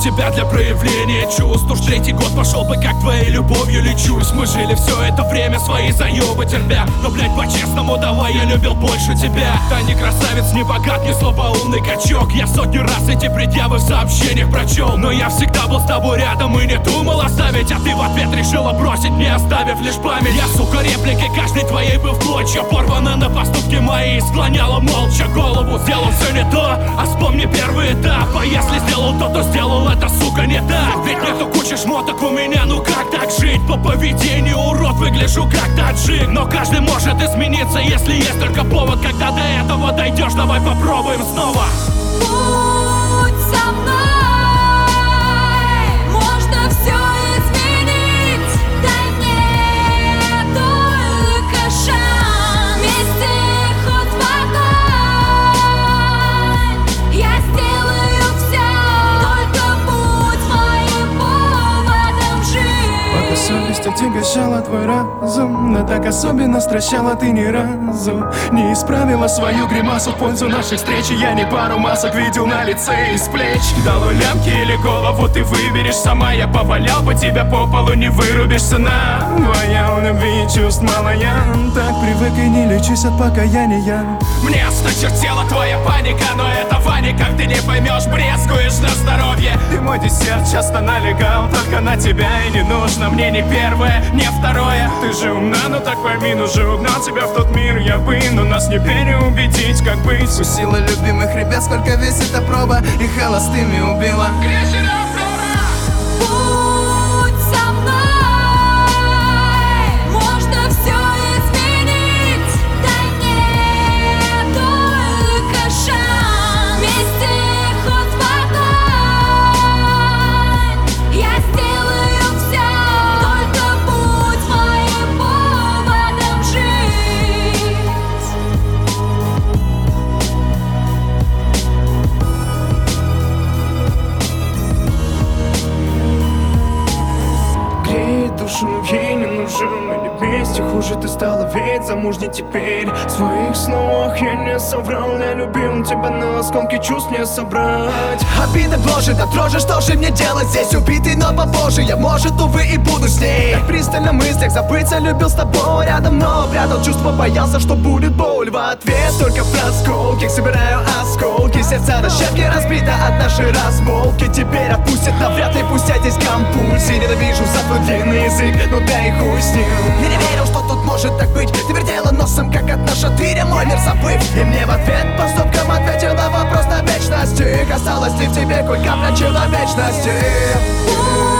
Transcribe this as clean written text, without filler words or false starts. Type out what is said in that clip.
тебя для проявления чувств. Уж третий год пошел бы, как твоей любовью лечусь. Мы жили все это время свои заебы терпя, но, блять, по-честному, давай, я любил больше тебя. Ты не красавец, не богат, не слабоумный качок. Я сотни раз эти предъявы в сообщениях прочел, но я всегда был с тобой рядом и не думал оставить. А ты в ответ решила бросить, не оставив лишь память. Я, сука, репликой каждой твоей был в клочья порвана на поступки мои, склоняла молча голову. Сделал все не то, а вспомни первый этап. А если сделал то, то сделал это, сука, не так. Ведь нету кучи шмоток у меня, ну как так жить? По поведению урод, выгляжу как таджик. Но каждый может измениться, если есть только повод. Когда до этого дойдешь, давай попробуем снова. Будь со мной, можно все изменить. Дай мне только шанс. Вместе хоть в огонь. Я сделаю все, только будь моим поводом жить. Пока совесть отягощала твой разум, но так особенно стращала ты ни разу не исправила свою гримасу в пользу наших встреч. И я не пару масок видел на лице из плеч. Долой лямки или голову ты выберешь сама. Я повалял бы тебя по полу, не вырубишься на твоя любви чувств мало. Я так привык и не лечусь от покаяния. Мне осточертела твоя паника, но этого никак ты не поймешь, брезгуешь на здоровье. Ты мой десерт, часто налегал только на тебя. И не нужно мне ни первое, ни второе. Ты же умна, но так пойми, ну же угнал тебя в тот мир. Я бы, но нас не переубедить, как быть. Усила любимых ребят, сколько весит эта проба, и холостыми убила. Будь со мной, можно все изменить. Дай мне только шанс. Вместе хоть в огонь. Я сделаю все, только будь моим поводом жить. Греет душу, но ей не нужен. Или вместе хуже ты стала, ведь замужней теперь. В своих снах я не соврал. Я любил тебя, но осколки чувств не собрать. Обида гложет, да дрожи, что же мне делать здесь? Убитый, но попозже я, может, увы, и буду с ней. Так пристально в мыслях забыться, любил с тобой рядом, но прятал чувства, боялся, что будет боль в ответ. Только в расколках собираю осколки, сердца на щепки разбито от нашей разболки. Теперь отпустят, навряд ли пусть я здесь компульсии. Ненавижу за твой длинный язык, ну да и хуй с ним. Я не верил, что тут может так быть. Ты вертела носом, как от нашего тыря, мой мир забыв. И мне в ответ поступком ответила вопрос на вечности. Осталось ли в тебе хоть капля человечности?